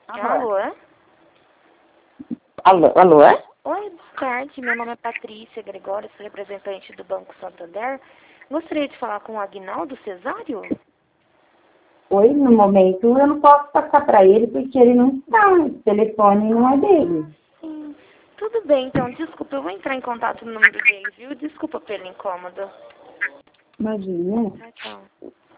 Alô? Alô? Oi, boa tarde. Meu nome é Patrícia Gregório, sou representante do Banco Santander. Gostaria de falar com o Aguinaldo Cesário? Oi, no momento eu não posso passar para ele porque ele não está, o telefone não é dele. Sim. Tudo bem, então. Desculpa, eu vou entrar em contato no número dele, viu? Desculpa pelo incômodo. Imagina. Tchau, tchau.